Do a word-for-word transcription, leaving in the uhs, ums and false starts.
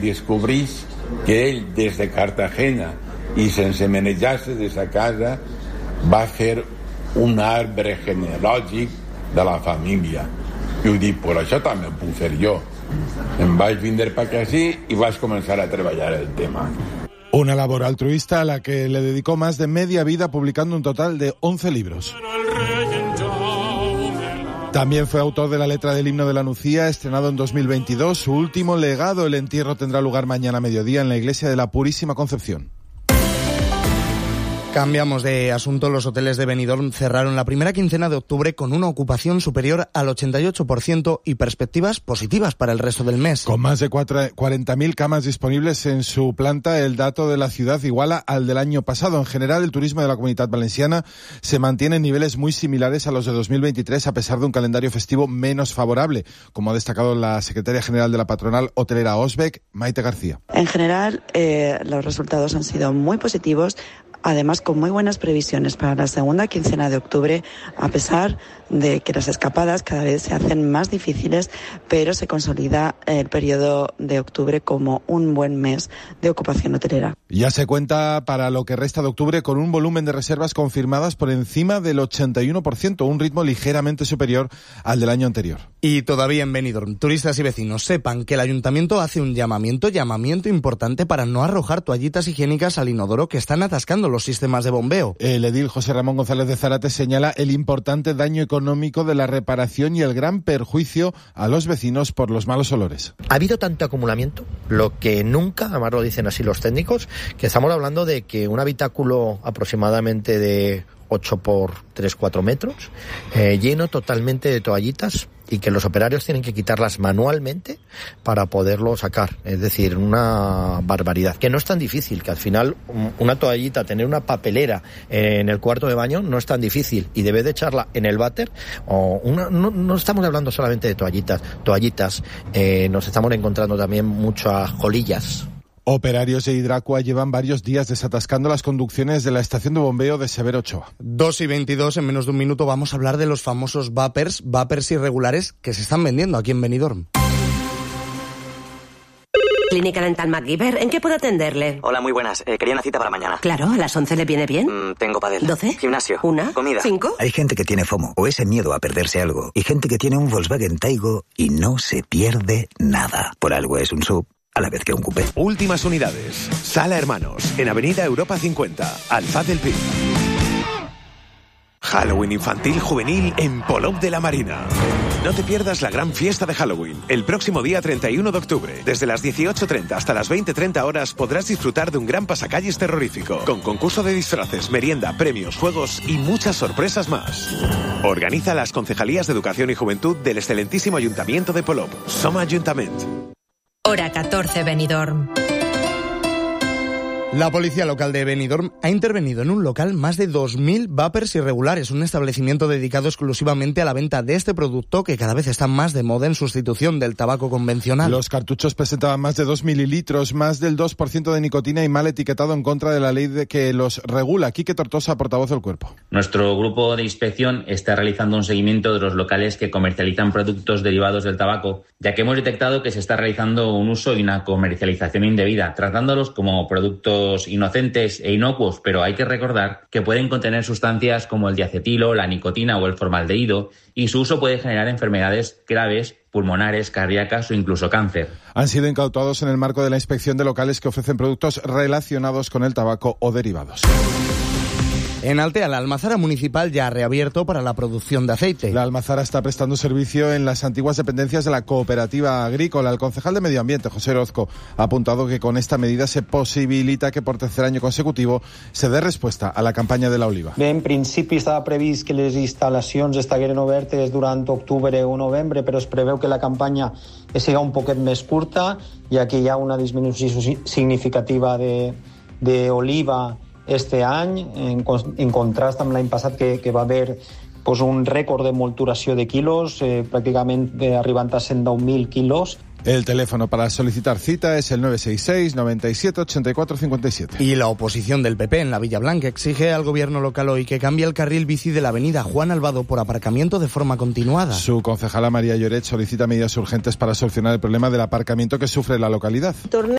descobrís que ell, des de Cartagena, i sense manejar-se de sa casa, va fer un arbre genealògic de la família. I ho dic, per això també ho puc fer jo. Em vaig vindre per aquí i vaig començar a treballar el tema. Una labor altruista a la que le dedicó más de media vida publicando un total de once libros. También fue autor de la letra del himno de la Nucía, estrenado en dos mil veintidós. Su último legado, el entierro, tendrá lugar mañana a mediodía en la iglesia de la Purísima Concepción. Cambiamos de asunto. Los hoteles de Benidorm cerraron la primera quincena de octubre con una ocupación superior al ochenta y ocho por ciento y perspectivas positivas para el resto del mes. Con más de cuarenta mil camas disponibles en su planta, el dato de la ciudad iguala al del año pasado. En general, el turismo de la Comunitat Valenciana se mantiene en niveles muy similares a los de dos mil veintitrés, a pesar de un calendario festivo menos favorable, como ha destacado la secretaria general de la patronal hotelera Osbec, Maite García. En general, eh, los resultados han sido muy positivos. Además, con muy buenas previsiones para la segunda quincena de octubre, a pesar de que las escapadas cada vez se hacen más difíciles, pero se consolida el periodo de octubre como un buen mes de ocupación hotelera. Ya se cuenta para lo que resta de octubre con un volumen de reservas confirmadas por encima del ochenta y uno por ciento, un ritmo ligeramente superior al del año anterior. Y todavía en Benidorm, turistas y vecinos sepan que el ayuntamiento hace un llamamiento, llamamiento importante para no arrojar toallitas higiénicas al inodoro que están atascando los sistemas de bombeo. El edil José Ramón González de Zárate señala el importante daño económico de la reparación y el gran perjuicio a los vecinos por los malos olores. Ha habido tanto acumulamiento, lo que nunca, además lo dicen así los técnicos, que estamos hablando de que un habitáculo aproximadamente de ocho por tres, cuatro metros, eh, lleno totalmente de toallitas, y que los operarios tienen que quitarlas manualmente para poderlo sacar. Es decir, una barbaridad. Que no es tan difícil, que al final una toallita, tener una papelera en el cuarto de baño no es tan difícil, y debe de echarla en el váter. O una, no, no estamos hablando solamente de toallitas, toallitas eh, nos estamos encontrando también muchas jolillas. Operarios de Hidracua llevan varios días desatascando las conducciones de la estación de bombeo de Severo Ochoa. dos y veintidós, en menos de un minuto vamos a hablar de los famosos vapers, vapers irregulares que se están vendiendo aquí en Benidorm. Clínica Dental MacGyver, ¿en qué puedo atenderle? Hola, muy buenas. Eh, quería una cita para mañana. Claro, ¿a las once le viene bien? Mm, tengo pádel. ¿doce? Gimnasio. ¿Una? Comida. ¿Cinco? Hay gente que tiene FOMO, o ese miedo a perderse algo, y gente que tiene un Volkswagen Taigo y no se pierde nada. Por algo es un sub, a la vez que un coupé. Últimas unidades. Sala Hermanos, en Avenida Europa cincuenta, Alfaz del Pi. Halloween infantil juvenil en Polop de la Marina. No te pierdas la gran fiesta de Halloween, el próximo día treinta y uno de octubre. Desde las dieciocho treinta hasta las veinte treinta horas podrás disfrutar de un gran pasacalles terrorífico, con concurso de disfraces, merienda, premios, juegos y muchas sorpresas más. Organiza las Concejalías de Educación y Juventud del excelentísimo Ayuntamiento de Polop. Som Ajuntament. Hora catorce, Benidorm. La policía local de Benidorm ha intervenido en un local más de dos mil vapers irregulares, un establecimiento dedicado exclusivamente a la venta de este producto que cada vez está más de moda en sustitución del tabaco convencional. Los cartuchos presentaban más de dos mililitros, más del dos por ciento de nicotina y mal etiquetado en contra de la ley de que los regula. Quique Tortosa, portavoz del Cuerpo. Nuestro grupo de inspección está realizando un seguimiento de los locales que comercializan productos derivados del tabaco, ya que hemos detectado que se está realizando un uso y una comercialización indebida, tratándolos como productos inocentes e inocuos, pero hay que recordar que pueden contener sustancias como el diacetilo, la nicotina o el formaldehído, y su uso puede generar enfermedades graves, pulmonares, cardíacas o incluso cáncer. Han sido incautados en el marco de la inspección de locales que ofrecen productos relacionados con el tabaco o derivados. En Altea, la almazara municipal ya ha reabierto para la producción de aceite. La almazara está prestando servicio en las antiguas dependencias de la cooperativa agrícola. El concejal de Medio Ambiente, José Orozco, ha apuntado que con esta medida se posibilita que por tercer año consecutivo se dé respuesta a la campanya de la oliva. Bé, en principi estava previst que les instal·lacions estigueren obertes durant octubre o novembre, però es preveu que la campanya siga un poquet més curta, ja que hi ha una disminució significativa de, de oliva este any, en, en contrast amb l'any passat que, que va haver pues, un rècord de molturació de quilos, eh, pràcticament eh, arribant a cent deu mil quilos. El teléfono para solicitar cita es el nueve seis seis, noventa y siete, ochenta y cuatro cincuenta y siete. Y la oposición del P P en la Villa Blanca exige al gobierno local hoy que cambie el carril bici de la avenida Juan Albado por aparcamiento de forma continuada. Su concejala María Lloret solicita medidas urgentes para solucionar el problema del aparcamiento que sufre la localidad.